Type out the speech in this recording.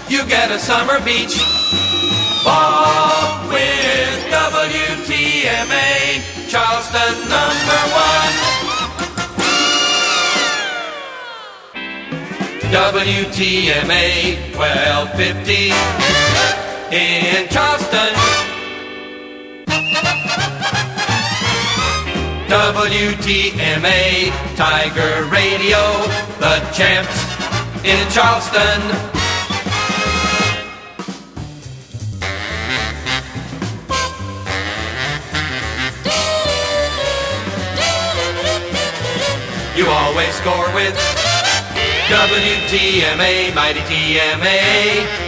you get a summer beach. Ball with WTMA, Charleston #1. WTMA 1250 in Charleston. WTMA Tiger Radio, the champs in Charleston. You always score with WTMA, mighty TMA.